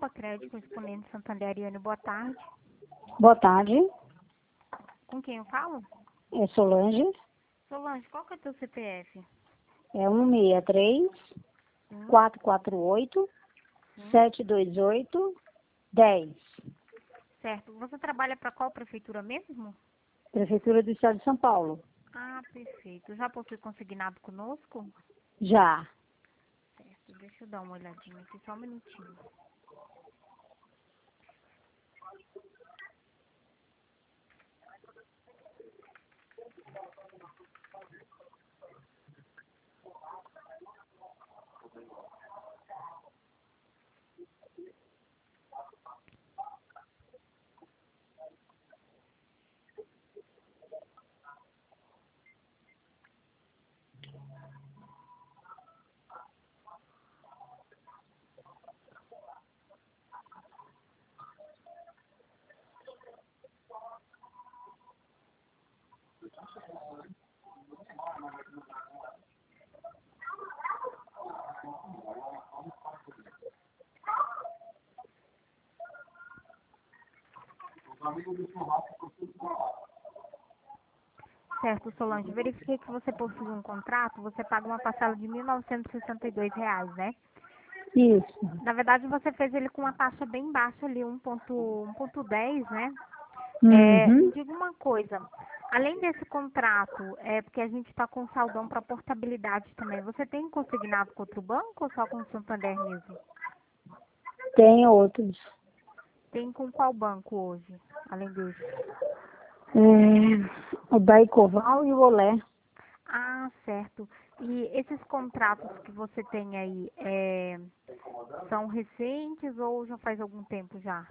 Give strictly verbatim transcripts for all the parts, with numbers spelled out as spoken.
Opa Crédito, correspondente Santander, Ariane, boa tarde. Boa tarde, Com quem eu falo? é Solange, Solange, qual que é o teu C P F? é um seis três, Sim, quatro quatro oito, sim. sete dois oito, dez. Certo. Você trabalha para qual prefeitura mesmo? Prefeitura do Estado de São Paulo. Ah, perfeito. Já possui consignado conosco? Já. Certo. Deixa eu dar uma olhadinha aqui, só um minutinho. Certo, Solange. Verifiquei que você possui um contrato, você paga uma parcela de mil novecentos e sessenta e dois reais, né? Isso. Na verdade, você fez ele com uma taxa bem baixa ali, um ponto dez, né? É, me Uhum. diga uma coisa, além desse contrato, é porque a gente está com saldão para portabilidade também, você tem consignado com outro banco ou só com o Santander mesmo? Tem outros. Tem com qual banco hoje, além desse? É, o da Ecoval e o Olé. Ah, certo. E esses contratos que você tem aí, é, são recentes ou já faz algum tempo já?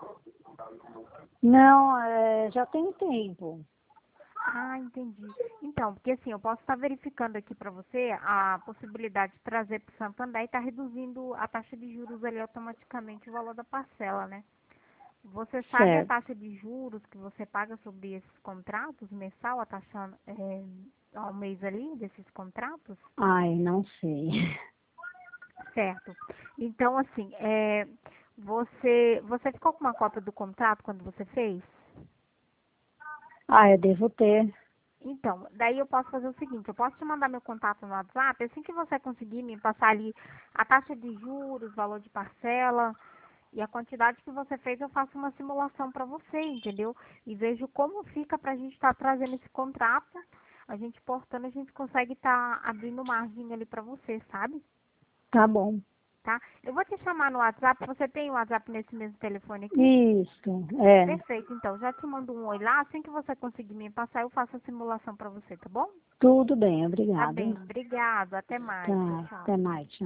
Não, é, já tem tempo. Ah, entendi. Então, porque assim, eu posso estar verificando aqui para você a possibilidade de trazer para o Santander e estar reduzindo a taxa de juros ali automaticamente o valor da parcela, né? Você sabe a Certo. taxa de juros que você paga sobre esses contratos mensal, a taxa é, ao mês ali desses contratos? Ai, não sei. Certo. Então, assim, é, você, você ficou com uma cópia do contrato quando você fez? Ah, eu devo ter. Então, daí eu posso fazer o seguinte, eu posso te mandar meu contato no WhatsApp, assim que você conseguir me passar ali a taxa de juros, valor de parcela e a quantidade que você fez, eu faço uma simulação para você, entendeu? E vejo como fica para a gente estar trazendo esse contrato, a gente portando, a gente consegue estar abrindo margem ali para você, sabe? Tá bom. Tá? Eu vou te chamar no WhatsApp, você tem o WhatsApp nesse mesmo telefone aqui? Isso, é. Perfeito, então, já te mando um oi lá, assim que você conseguir me passar, eu faço a simulação para você, tá bom? Tudo bem, Tá obrigada. bem, obrigado. Até Tá, mais. Tchau, tchau. até mais.